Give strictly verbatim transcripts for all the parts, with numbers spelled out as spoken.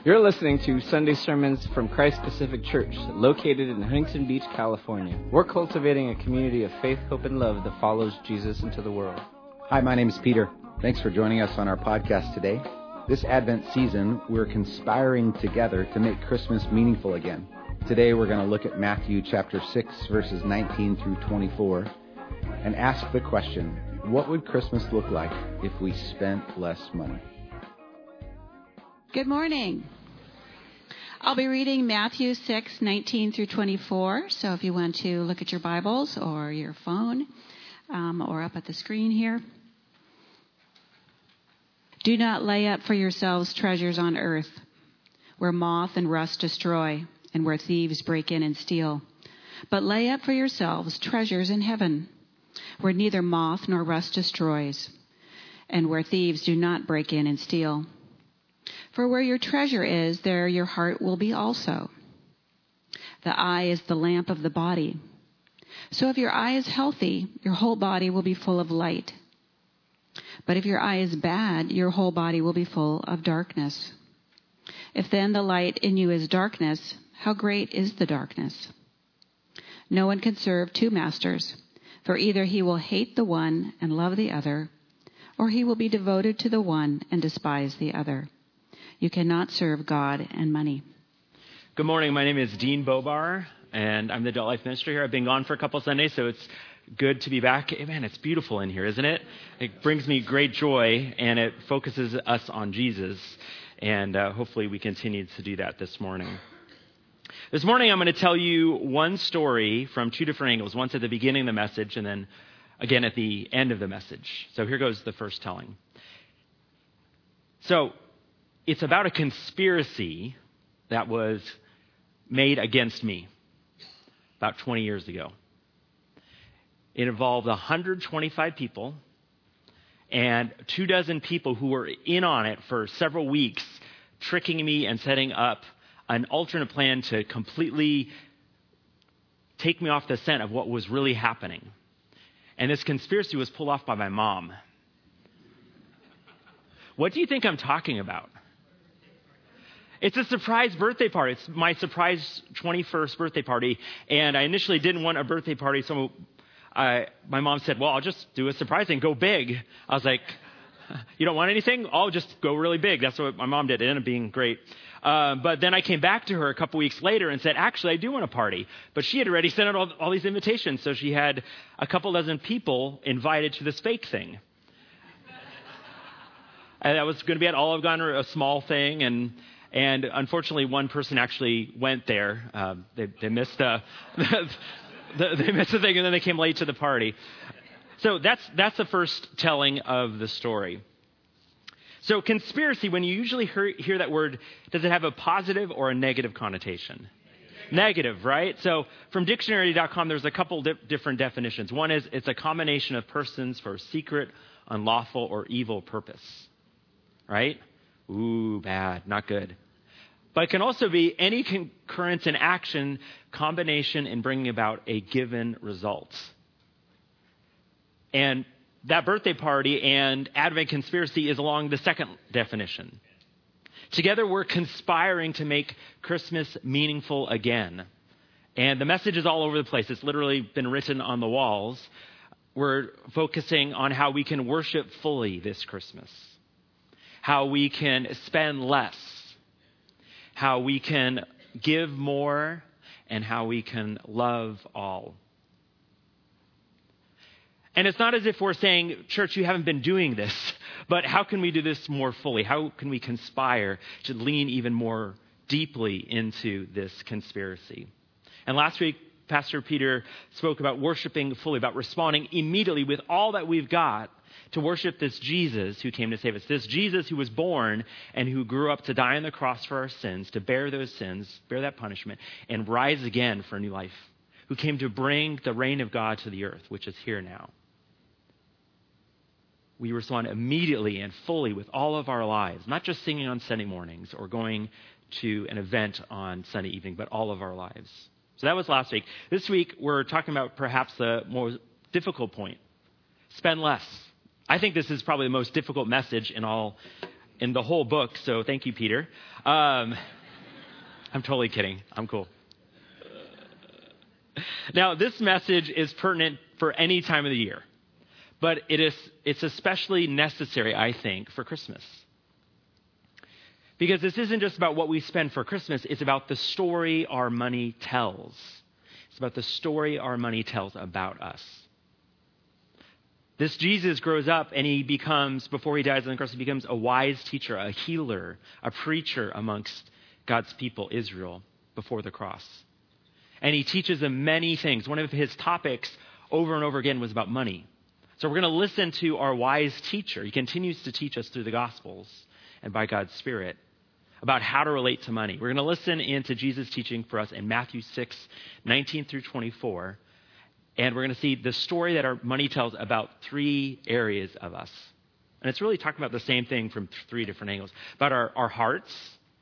You're listening to Sunday sermons from Christ Pacific Church, located in Huntington Beach, California. We're cultivating a community of faith, hope, and love that follows Jesus into the world. Hi, my name is Peter. Thanks for joining us on our podcast today. This Advent season, we're conspiring together to make Christmas meaningful again. Today, we're going to look at Matthew chapter six, verses nineteen through twenty-four, and ask the question, what would Christmas look like if we spent less money? Good morning. I'll be reading Matthew six, nineteen through twenty-four. So if you want to look at your Bibles or your phone um, or up at the screen here. Do not lay up for yourselves treasures on earth, where moth and rust destroy, and where thieves break in and steal. But lay up for yourselves treasures in heaven, where neither moth nor rust destroys, and where thieves do not break in and steal. For where your treasure is, there your heart will be also. The eye is the lamp of the body. So if your eye is healthy, your whole body will be full of light. But if your eye is bad, your whole body will be full of darkness. If then the light in you is darkness, how great is the darkness? No one can serve two masters, for either he will hate the one and love the other, or he will be devoted to the one and despise the other. You cannot serve God and money. Good morning. My name is Dean Bobar, and I'm the Adult Life Minister here. I've been gone for a couple of Sundays, so it's good to be back. Hey, man, it's beautiful in here, isn't it? It brings me great joy, and it focuses us on Jesus, and uh, hopefully we continue to do that this morning. This morning, I'm going to tell you one story from two different angles. Once at the beginning of the message, and then again at the end of the message. So here goes the first telling. So, it's about a conspiracy that was made against me about twenty years ago. It involved one hundred twenty-five people and two dozen people who were in on it for several weeks, tricking me and setting up an alternate plan to completely take me off the scent of what was really happening. And this conspiracy was pulled off by my mom. What do you think I'm talking about? It's a surprise birthday party. It's my surprise twenty-first birthday party. And I initially didn't want a birthday party, so I, my mom said, well, I'll just do a surprise and go big. I was like, you don't want anything? I'll just go really big. That's what my mom did. It ended up being great. Uh, but then I came back to her a couple weeks later and said, actually, I do want a party. But she had already sent out all, all these invitations, so she had a couple dozen people invited to this fake thing. And that was going to be at Olive Garden, a small thing, and And unfortunately, one person actually went there. Uh, they, they missed the, the they missed the thing, and then they came late to the party. So that's that's the first telling of the story. So conspiracy, when you usually hear, hear that word, does it have a positive or a negative connotation? Negative, negative, right? So from dictionary dot com, there's a couple di- different definitions. One is it's a combination of persons for a secret, unlawful, or evil purpose, right? Ooh, bad, not good. But it can also be any concurrence in action, combination in bringing about a given result. And that birthday party and Advent conspiracy is along the second definition. Together, we're conspiring to make Christmas meaningful again. And the message is all over the place. It's literally been written on the walls. We're focusing on how we can worship fully this Christmas. How we can spend less, how we can give more, and how we can love all. And it's not as if we're saying, church, you haven't been doing this, but how can we do this more fully? How can we conspire to lean even more deeply into this conspiracy? And last week, Pastor Peter spoke about worshiping fully, about responding immediately with all that we've got to worship this Jesus who came to save us, this Jesus who was born and who grew up to die on the cross for our sins, to bear those sins, bear that punishment, and rise again for a new life, who came to bring the reign of God to the earth, which is here now. We respond immediately and fully with all of our lives, not just singing on Sunday mornings or going to an event on Sunday evening, but all of our lives. So that was last week. This week, we're talking about perhaps the more difficult point. Spend less. I think this is probably the most difficult message in all in the whole book, so thank you, Peter. Um, I'm totally kidding. I'm cool. Now, this message is pertinent for any time of the year, but it is it's especially necessary, I think, for Christmas. Because this isn't just about what we spend for Christmas, it's about the story our money tells. It's about the story our money tells about us. This Jesus grows up and he becomes, before he dies on the cross, he becomes a wise teacher, a healer, a preacher amongst God's people, Israel, before the cross. And he teaches them many things. One of his topics over and over again was about money. So we're going to listen to our wise teacher. He continues to teach us through the Gospels and by God's Spirit about how to relate to money. We're going to listen into Jesus' teaching for us in Matthew six, nineteen through twenty-four. And we're going to see the story that our money tells about three areas of us. And it's really talking about the same thing from th- three different angles. About our, our hearts,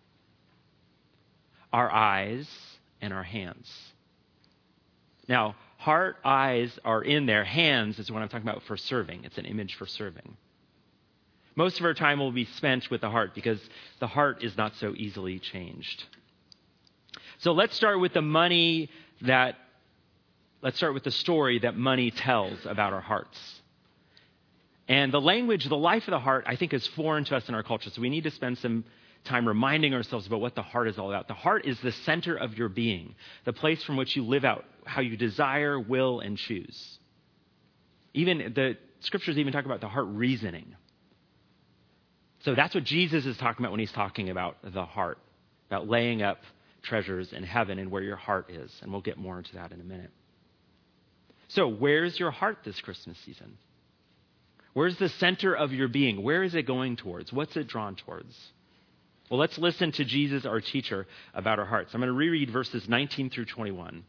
our eyes, and our hands. Now, heart, eyes are in there. Hands is what I'm talking about for serving. It's an image for serving. Most of our time will be spent with the heart because the heart is not so easily changed. So let's start with the money that, let's start with the story that money tells about our hearts. And the language, the life of the heart, I think is foreign to us in our culture. So we need to spend some time reminding ourselves about what the heart is all about. The heart is the center of your being, the place from which you live out how you desire, will, and choose. Even the scriptures even talk about the heart reasoning. So that's what Jesus is talking about when he's talking about the heart, about laying up treasures in heaven and where your heart is. And we'll get more into that in a minute. So where's your heart this Christmas season? Where's the center of your being? Where is it going towards? What's it drawn towards? Well, let's listen to Jesus, our teacher, about our hearts. I'm going to reread verses nineteen through twenty-one.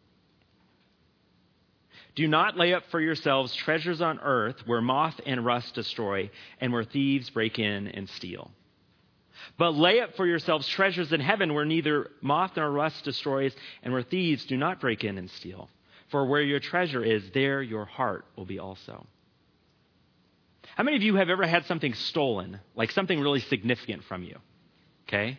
Do not lay up for yourselves treasures on earth where moth and rust destroy and where thieves break in and steal. But lay up for yourselves treasures in heaven where neither moth nor rust destroys and where thieves do not break in and steal. For where your treasure is, there your heart will be also. How many of you have ever had something stolen, like something really significant from you? Okay?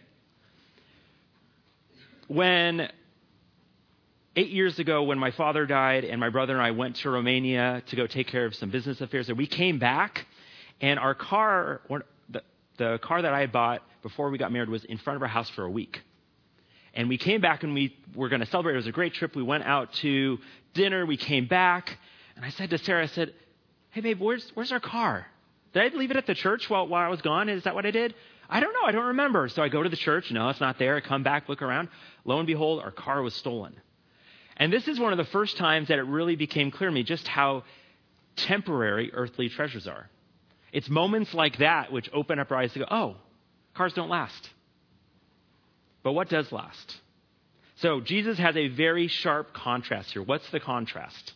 When eight years ago, when my father died and my brother and I went to Romania to go take care of some business affairs, and we came back, and our car, the, the car that I had bought before we got married was in front of our house for a week. And we came back and we were going to celebrate. It was a great trip. We went out to dinner. We came back. And I said to Sarah, I said, hey, babe, where's where's our car? Did I leave it at the church while, while I was gone? Is that what I did? I don't know. I don't remember. So I go to the church. No, it's not there. I come back, look around. Lo and behold, our car was stolen. And this is one of the first times that it really became clear to me just how temporary earthly treasures are. It's moments like that which open up our eyes to go, oh, cars don't last. But what does last? So Jesus has a very sharp contrast here. What's the contrast?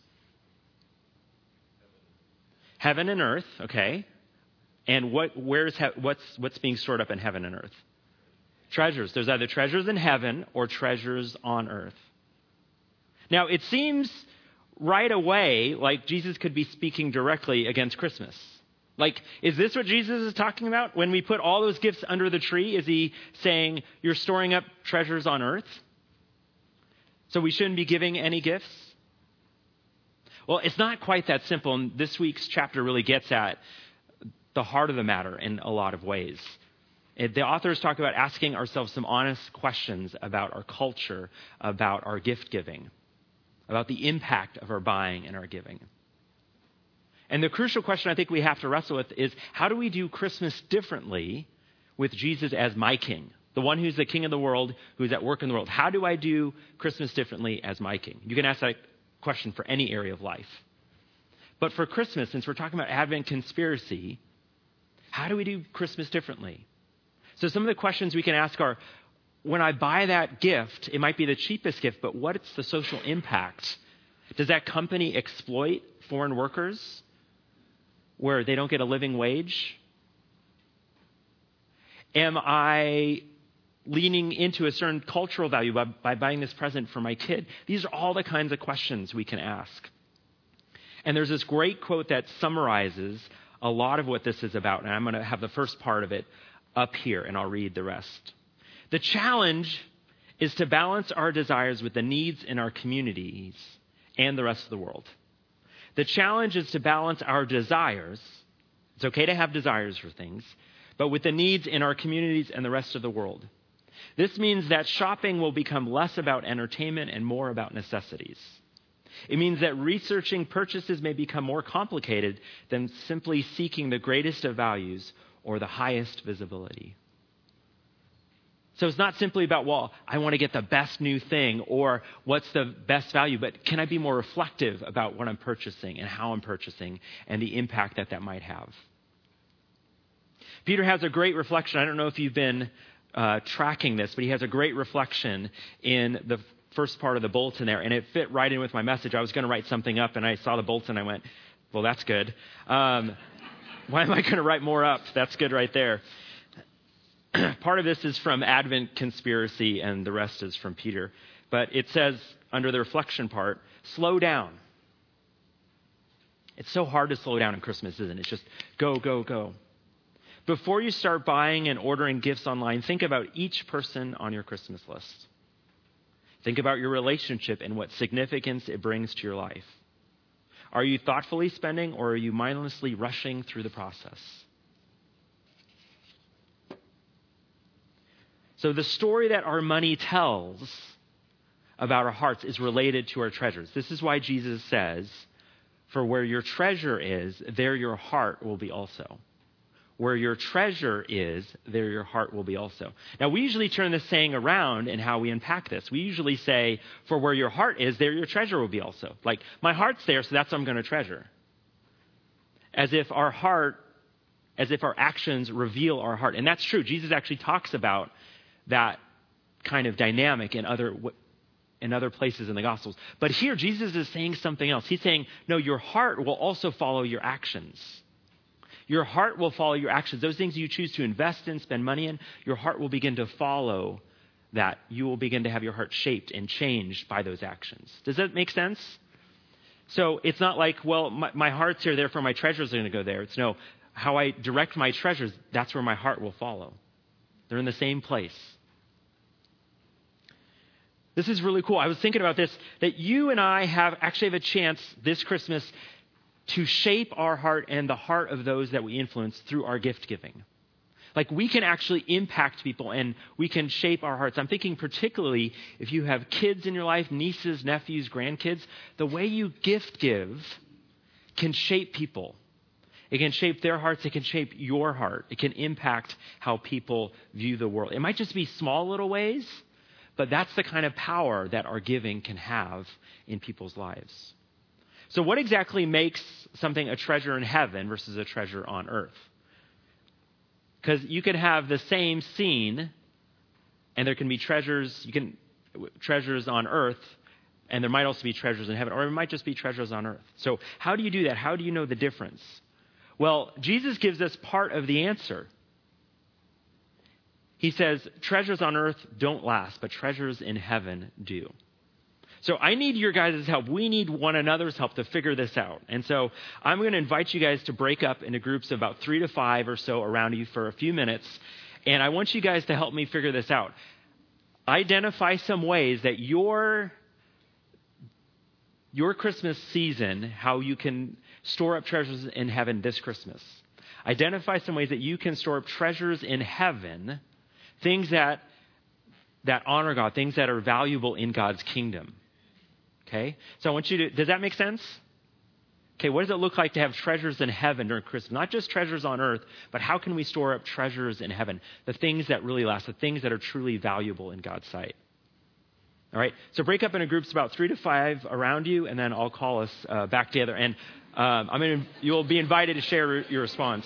Heaven and earth, okay. And what? Where's he- what's what's being stored up in heaven and earth? Treasures. There's either treasures in heaven or treasures on earth. Now, it seems right away like Jesus could be speaking directly against Christmas. Like, is this what Jesus is talking about? When we put all those gifts under the tree, is he saying you're storing up treasures on earth? So we shouldn't be giving any gifts? Well, it's not quite that simple. And this week's chapter really gets at the heart of the matter in a lot of ways. It, the authors talk about asking ourselves some honest questions about our culture, about our gift giving, about the impact of our buying and our giving. And the crucial question I think we have to wrestle with is, how do we do Christmas differently with Jesus as my king, the one who's the king of the world, who's at work in the world? How do I do Christmas differently as my king? You can ask that question for any area of life. But for Christmas, since we're talking about Advent conspiracy, how do we do Christmas differently? So some of the questions we can ask are, when I buy that gift, it might be the cheapest gift, but what's the social impact? Does that company exploit foreign workers where they don't get a living wage? Am I leaning into a certain cultural value by, by buying this present for my kid? These are all the kinds of questions we can ask. And there's this great quote that summarizes a lot of what this is about, and I'm going to have the first part of it up here, and I'll read the rest. The challenge is to balance our desires with the needs in our communities and the rest of the world. The challenge is to balance our desires. It's okay to have desires for things, but with the needs in our communities and the rest of the world. This means that shopping will become less about entertainment and more about necessities. It means that researching purchases may become more complicated than simply seeking the greatest of values or the highest visibility. So it's not simply about, well, I want to get the best new thing or what's the best value, but can I be more reflective about what I'm purchasing and how I'm purchasing and the impact that that might have? Peter has a great reflection. I don't know if you've been uh, tracking this, but he has a great reflection in the first part of the bulletin there, and it fit right in with my message. I was going to write something up, and I saw the bulletin, and I went, well, that's good. Um, why am I going to write more up? That's good right there. Part of this is from Advent Conspiracy, and the rest is from Peter. But it says, under the reflection part, slow down. It's so hard to slow down in Christmas, isn't it? It's just go, go, go. Before you start buying and ordering gifts online, think about each person on your Christmas list. Think about your relationship and what significance it brings to your life. Are you thoughtfully spending, or are you mindlessly rushing through the process? So the story that our money tells about our hearts is related to our treasures. This is why Jesus says, for where your treasure is, there your heart will be also. Where your treasure is, there your heart will be also. Now, we usually turn this saying around in how we unpack this. We usually say, for where your heart is, there your treasure will be also. Like, my heart's there, so that's what I'm going to treasure. As if our heart, as if our actions reveal our heart. And that's true. Jesus actually talks about that kind of dynamic in other in other places in the Gospels. But here, Jesus is saying something else. He's saying, no, your heart will also follow your actions. Your heart will follow your actions. Those things you choose to invest in, spend money in, your heart will begin to follow that. You will begin to have your heart shaped and changed by those actions. Does that make sense? So it's not like, well, my, my heart's here, therefore my treasures are going to go there. It's no, how I direct my treasures, that's where my heart will follow. They're in the same place. This is really cool. I was thinking about this, that you and I have actually have a chance this Christmas to shape our heart and the heart of those that we influence through our gift giving. Like, we can actually impact people and we can shape our hearts. I'm thinking particularly if you have kids in your life, nieces, nephews, grandkids, the way you gift give can shape people. It can shape their hearts. It can shape your heart. It can impact how people view the world. It might just be small little ways, but that's the kind of power that our giving can have in people's lives. So what exactly makes something a treasure in heaven versus a treasure on earth? Because you can have the same scene, and there can be treasures, you can treasures on earth, and there might also be treasures in heaven, or it might just be treasures on earth. So how do you do that? How do you know the difference? Well, Jesus gives us part of the answer. He says, treasures on earth don't last, but treasures in heaven do. So I need your guys' help. We need one another's help to figure this out. And so I'm going to invite you guys to break up into groups of about three to five or so around you for a few minutes. And I want you guys to help me figure this out. Identify some ways that your, your Christmas season, how you can store up treasures in heaven this Christmas. Identify some ways that you can store up treasures in heaven, things that that honor God, things that are valuable in God's kingdom. Okay? So I want you to, does that make sense? Okay, what does it look like to have treasures in heaven during Christmas? Not just treasures on earth, but how can we store up treasures in heaven? The things that really last, the things that are truly valuable in God's sight. All right, so break up into groups about three to five around you, and then I'll call us uh, back together. And um, I'm gonna, you'll be invited to share your response.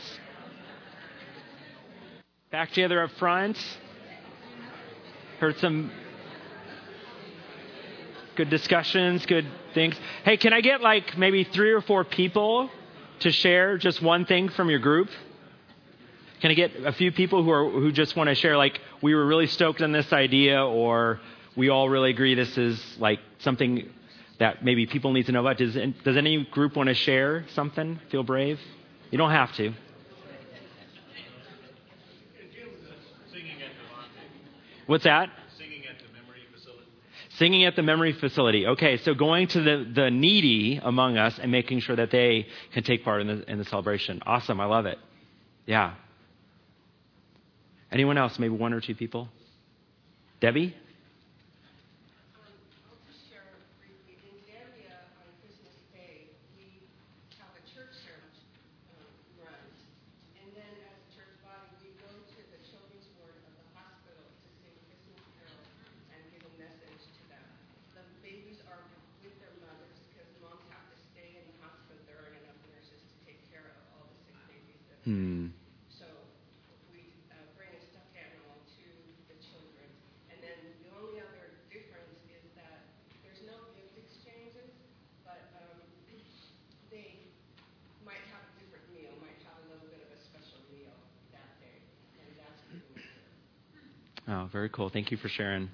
Back together up front. Heard some good discussions, good things. Hey, can I get like maybe three or four people to share just one thing from your group? Can I get a few people who are who just want to share, like, we were really stoked on this idea, or we all really agree this is like something that maybe people need to know about? Does, does any group want to share something? Feel brave? You don't have to. What's that? Singing at the memory facility. Singing at the memory facility. Okay, so going to the, the needy among us and making sure that they can take part in the, in the celebration. Awesome, I love it. Yeah. Anyone else? Maybe one or two people? Debbie? Hmm. So we uh, bring a stuffed animal to the children. And then the only other difference is that there's no gift exchanges, but um, they might have a different meal, might have a little bit of a special meal that day. And that's what we do. Oh, very cool. Thank you for sharing.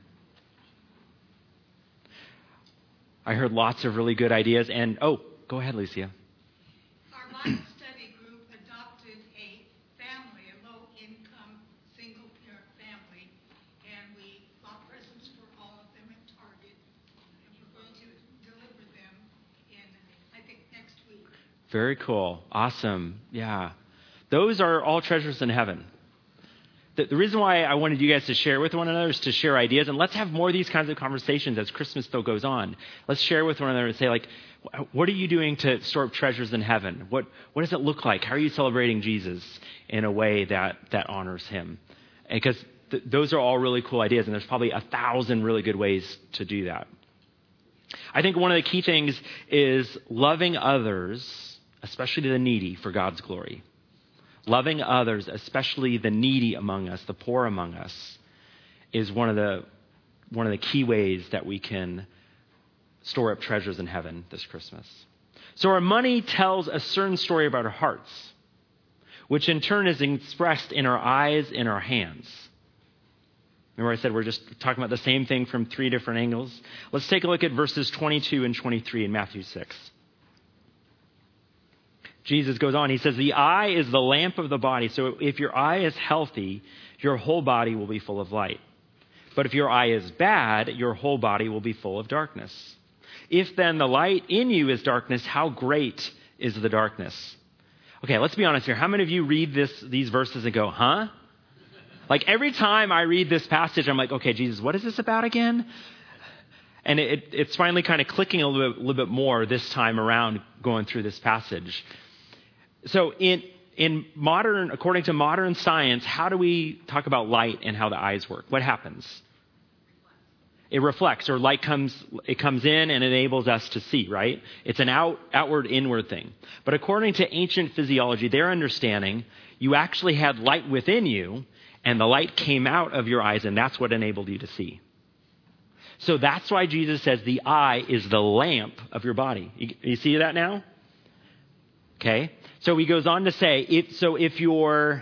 I heard lots of really good ideas. And, oh, go ahead, Lucia. Our Bible study group adopted a family, a low-income, single-parent family, and we bought presents for all of them at Target, and we're going to deliver them in, I think, next week. Very cool. Awesome. Yeah. Those are all treasures in heaven. The, the reason why I wanted you guys to share with one another is to share ideas. And let's have more of these kinds of conversations as Christmas still goes on. Let's share with one another and say, like, what are you doing to store up treasures in heaven? What what does it look like? How are you celebrating Jesus in a way that, that honors him? Because th- those are all really cool ideas. And there's probably a thousand really good ways to do that. I think one of the key things is loving others, especially the needy, for God's glory. Loving others, especially the needy among us, the poor among us, is one of the one of the key ways that we can store up treasures in heaven this Christmas. So our money tells a certain story about our hearts, which in turn is expressed in our eyes, in our hands. Remember I said we're just talking about the same thing from three different angles? Let's take a look at verses twenty-two and twenty-three in Matthew six. Jesus goes on, he says, the eye is the lamp of the body. So if your eye is healthy, your whole body will be full of light. But if your eye is bad, your whole body will be full of darkness. If then the light in you is darkness, how great is the darkness? Okay, let's be honest here. How many of you read this, these verses and go, huh? Like every time I read this passage, I'm like, okay, Jesus, what is this about again? And it, it's finally kind of clicking a little bit, a little bit more this time around going through this passage. So in in modern, according to modern science, how do we talk about light and how the eyes work? What happens? It reflects, or light comes, it comes in and enables us to see, right? It's an out, outward, inward thing. But according to ancient physiology, their understanding, you actually had light within you, and the light came out of your eyes, and that's what enabled you to see. So that's why Jesus says the eye is the lamp of your body. You, you see that now? Okay. So he goes on to say, if, so if your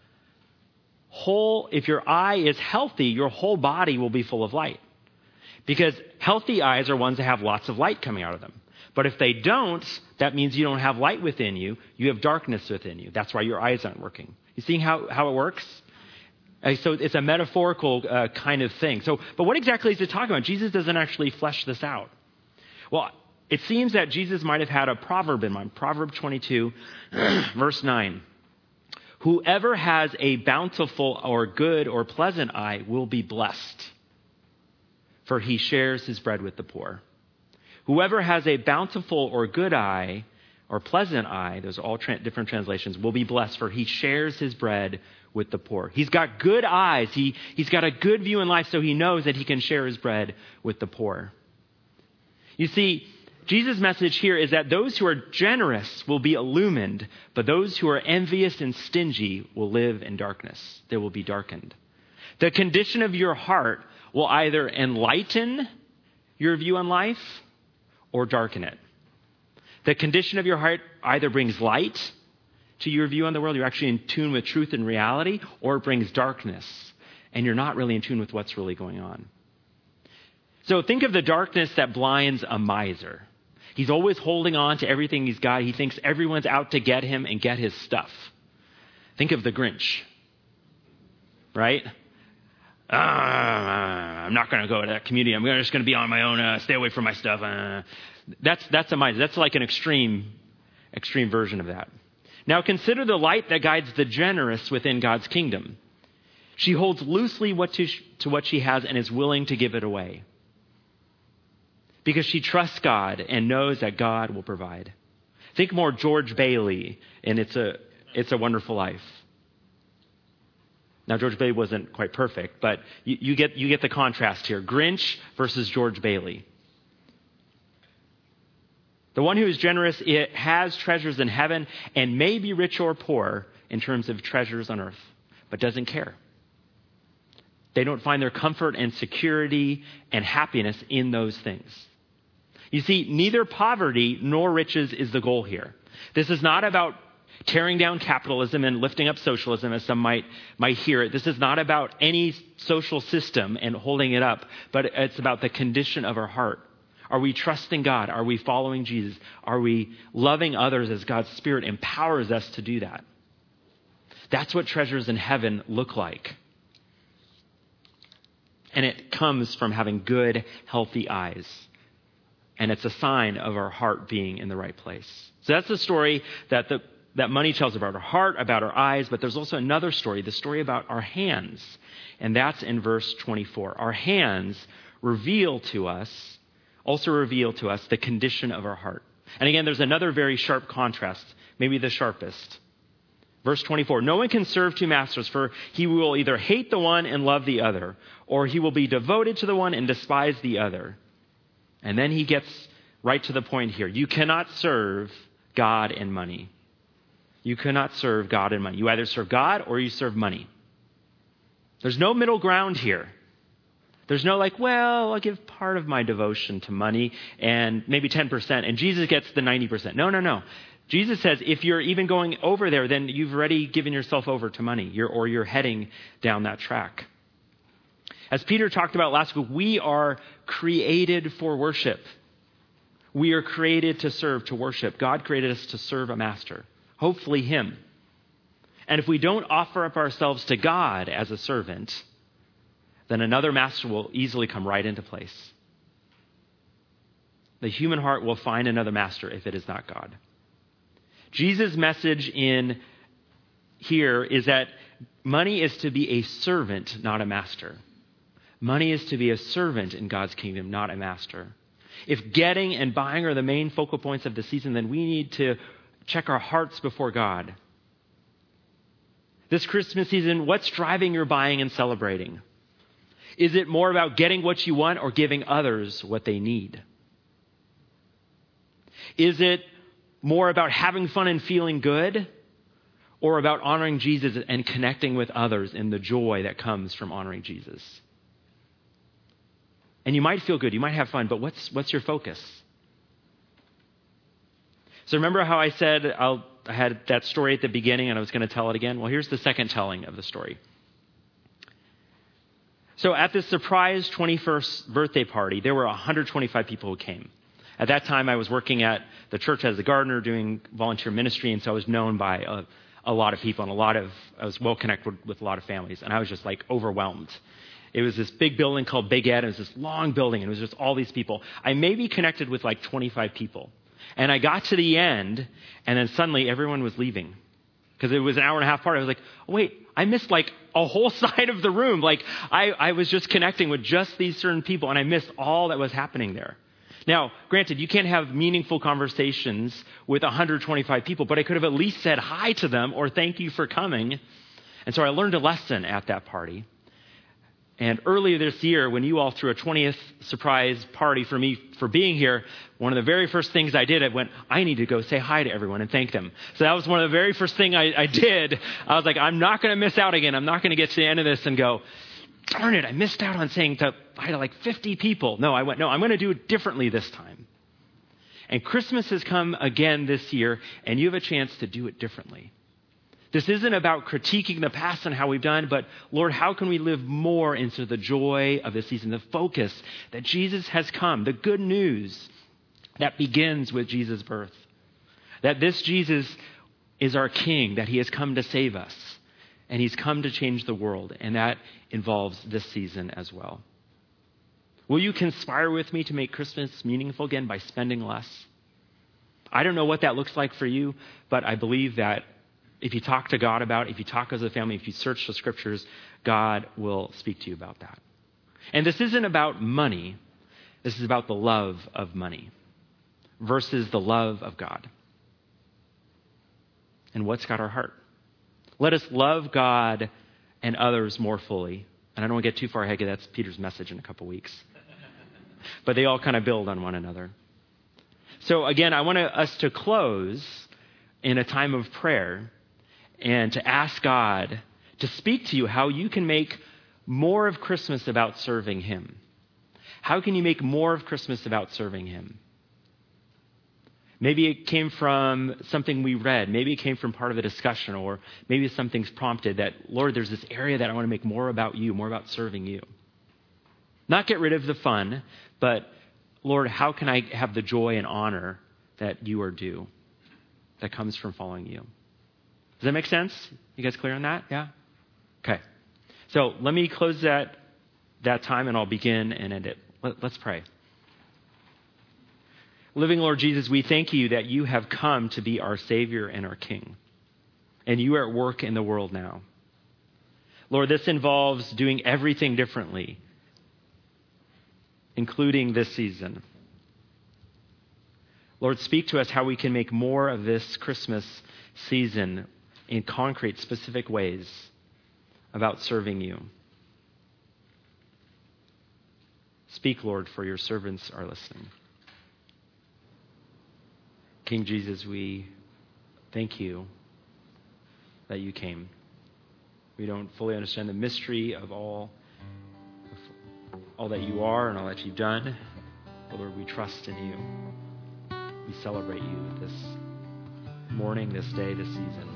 whole, if your eye is healthy, your whole body will be full of light. Because healthy eyes are ones that have lots of light coming out of them. But if they don't, that means you don't have light within you. You have darkness within you. That's why your eyes aren't working. You seeing how, how it works? Uh, so it's a metaphorical uh, kind of thing. So, but what exactly is it talking about? Jesus doesn't actually flesh this out. Well, it seems that Jesus might have had a proverb in mind. Proverb twenty-two, verse nine. Whoever has a bountiful or good or pleasant eye will be blessed, for he shares his bread with the poor. Whoever has a bountiful or good eye or pleasant eye, those are all tra- different translations, will be blessed, for he shares his bread with the poor. He's got good eyes. He, he's got a good view in life, so he knows that he can share his bread with the poor. You see, Jesus' message here is that those who are generous will be illumined, but those who are envious and stingy will live in darkness. They will be darkened. The condition of your heart will either enlighten your view on life or darken it. The condition of your heart either brings light to your view on the world, you're actually in tune with truth and reality, or it brings darkness, and you're not really in tune with what's really going on. So think of the darkness that blinds a miser. He's always holding on to everything he's got. He thinks everyone's out to get him and get his stuff. Think of the Grinch, right? ah, I'm not going to go to that community. I'm just going to be on my own. Uh, stay away from my stuff. Uh. That's that's a mind. That's like an extreme, extreme version of that. Now consider the light that guides the generous within God's kingdom. She holds loosely what to, to what she has and is willing to give it away. Because she trusts God and knows that God will provide. Think more George Bailey in It's a, It's a Wonderful Life. Now, George Bailey wasn't quite perfect, but you, you get you get the contrast here. Grinch versus George Bailey. The one who is generous it has treasures in heaven and may be rich or poor in terms of treasures on earth, but doesn't care. They don't find their comfort and security and happiness in those things. You see, neither poverty nor riches is the goal here. This is not about tearing down capitalism and lifting up socialism, as some might, might hear it. This is not about any social system and holding it up, but it's about the condition of our heart. Are we trusting God? Are we following Jesus? Are we loving others as God's Spirit empowers us to do that? That's what treasures in heaven look like. And it comes from having good, healthy eyes. And it's a sign of our heart being in the right place. So that's the story that the that money tells about our heart, about our eyes, but there's also another story, the story about our hands. And that's in verse twenty-four. Our hands reveal to us also reveal to us the condition of our heart. And again, there's another very sharp contrast, maybe the sharpest. Verse twenty-four, no one can serve two masters, for he will either hate the one and love the other, or he will be devoted to the one and despise the other. And then he gets right to the point here. You cannot serve God and money. You cannot serve God and money. You either serve God or you serve money. There's no middle ground here. There's no like, well, I'll give part of my devotion to money and maybe ten percent, and Jesus gets the ninety percent. No, no, no. Jesus says if you're even going over there, then you've already given yourself over to money, you're, or you're heading down that track. As Peter talked about last week, we are created for worship. We are created to serve, to worship. God created us to serve a master, hopefully him. And if we don't offer up ourselves to God as a servant, then another master will easily come right into place. The human heart will find another master if it is not God. Jesus' message in here is that money is to be a servant, not a master. Money is to be a servant in God's kingdom, not a master. If getting and buying are the main focal points of the season, then we need to check our hearts before God. This Christmas season, what's driving your buying and celebrating? Is it more about getting what you want or giving others what they need? Is it more about having fun and feeling good, or about honoring Jesus and connecting with others in the joy that comes from honoring Jesus? And you might feel good, you might have fun, but what's what's your focus? So remember how I said I'll, I had that story at the beginning and I was going to tell it again? Well, here's the second telling of the story. So at this surprise twenty-first birthday party, there were one hundred twenty-five people who came. At that time, I was working at the church as a gardener doing volunteer ministry, and so I was known by a, a lot of people and a lot of, I was well connected with, with a lot of families, and I was just like overwhelmed. It was this big building called Big Ed. It was this long building, and it was just all these people. I maybe connected with like twenty-five people. And I got to the end, and then suddenly everyone was leaving. Because it was an hour and a half party. I was like, oh, wait, I missed like a whole side of the room. Like I, I was just connecting with just these certain people, and I missed all that was happening there. Now, granted, you can't have meaningful conversations with one hundred twenty-five people, but I could have at least said hi to them or thank you for coming. And so I learned a lesson at that party. And earlier this year, when you all threw a twentieth surprise party for me for being here, one of the very first things I did, I went, I need to go say hi to everyone and thank them. So that was one of the very first things I, I did. I was like, I'm not going to miss out again. I'm not going to get to the end of this and go, darn it, I missed out on saying to, hi to like fifty people. No, I went, no, I'm going to do it differently this time. And Christmas has come again this year, and you have a chance to do it differently. This isn't about critiquing the past and how we've done, but Lord, how can we live more into the joy of this season, the focus that Jesus has come, the good news that begins with Jesus' birth, that this Jesus is our King, that he has come to save us. And he's come to change the world, and that involves this season as well. Will you conspire with me to make Christmas meaningful again by spending less? I don't know what that looks like for you, but I believe that if you talk to God about it, if you talk as a family, if you search the scriptures, God will speak to you about that. And this isn't about money. This is about the love of money versus the love of God. And what's got our heart? Let us love God and others more fully. And I don't want to get too far ahead, because that's Peter's message in a couple weeks. But they all kind of build on one another. So again, I want us to close in a time of prayer and to ask God to speak to you how you can make more of Christmas about serving him. How can you make more of Christmas about serving him? Maybe it came from something we read. Maybe it came from part of the discussion, or maybe something's prompted that, Lord, there's this area that I want to make more about you, more about serving you. Not get rid of the fun, but Lord, how can I have the joy and honor that you are due, that comes from following you? Does that make sense? You guys clear on that? Yeah? Okay. So let me close that, that time, and I'll begin and end it. Let, let's pray. Living Lord Jesus, we thank you that you have come to be our Savior and our King. And you are at work in the world now. Lord, this involves doing everything differently, including this season. Lord, speak to us how we can make more of this Christmas season in concrete, specific ways about serving you. Speak, Lord, for your servants are listening. King Jesus, we thank you that you came. We don't fully understand the mystery of all, of all that you are and all that you've done. But Lord, we trust in you. We celebrate you this morning, this day, this season.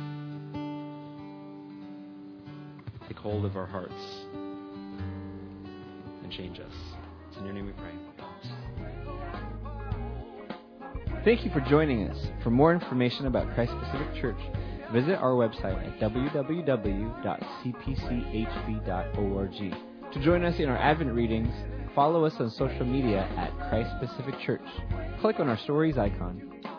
Take hold of our hearts and change us. It's in your name we pray. Thank you for joining us. For more information about Christ Pacific Church, visit our website at w w w dot c p c h b dot org. To join us in our Advent readings, follow us on social media at Christ Pacific Church. Click on our stories icon.